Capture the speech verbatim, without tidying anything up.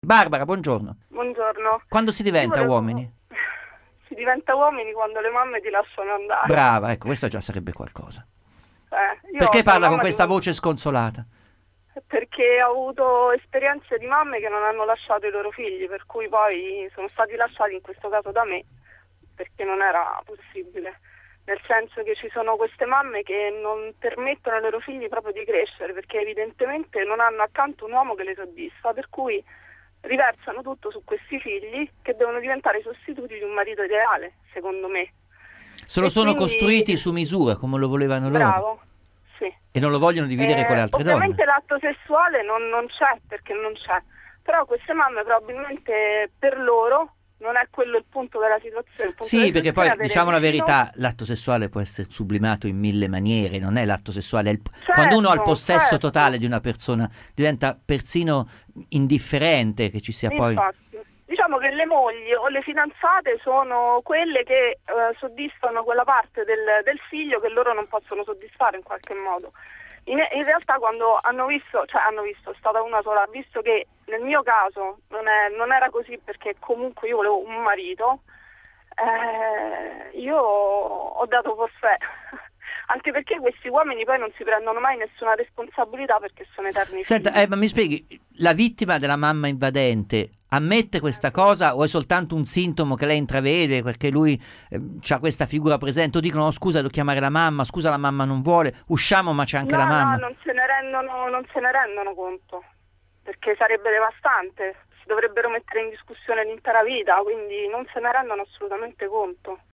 Barbara, buongiorno. Buongiorno. Quando si diventa volevo... uomini? Si diventa uomini quando le mamme ti lasciano andare. Brava, ecco, questo già sarebbe qualcosa. Eh, io Perché parla con questa di... voce sconsolata? Perché ho avuto esperienze di mamme che non hanno lasciato i loro figli, per cui poi sono stati lasciati in questo caso da me, perché non era possibile. Nel senso che ci sono queste mamme che non permettono ai loro figli proprio di crescere, perché evidentemente non hanno accanto un uomo che le soddisfa, per cui riversano tutto su questi figli che devono diventare i sostituti di un marito ideale, secondo me. Se lo E sono quindi... costruiti su misura, come lo volevano loro. Bravo, sì. E non lo vogliono dividere Eh, con le altre ovviamente donne. l'atto sessuale non, non c'è, perché non c'è. Però queste mamme probabilmente per loro non è quello il punto della situazione. Il punto Sì, della perché situazione poi è avere diciamo la vicino... verità, l'atto sessuale può essere sublimato in mille maniere, non è l'atto sessuale. È il... Certo, Quando uno ha il possesso certo. totale di una persona diventa persino indifferente che ci sia poi... Infatti, diciamo che le mogli o le fidanzate sono quelle che eh, soddisfano quella parte del, del figlio che loro non possono soddisfare in qualche modo. In, in realtà quando hanno visto, cioè hanno visto, è stata una sola, visto che nel mio caso non, è, non era così perché comunque io volevo un marito, eh, io ho dato forfè. Anche perché questi uomini poi non si prendono mai nessuna responsabilità perché sono eterni Senta, figli. eh, ma mi spieghi, la vittima della mamma invadente ammette questa cosa o è soltanto un sintomo che lei intravede perché lui eh, ha questa figura presente? O dicono, oh, scusa, devo chiamare la mamma, scusa, la mamma non vuole, usciamo ma c'è anche la No, no, mamma. non se ne rendono, non se ne rendono conto, perché sarebbe devastante, si dovrebbero mettere in discussione l'intera vita, quindi non se ne rendono assolutamente conto.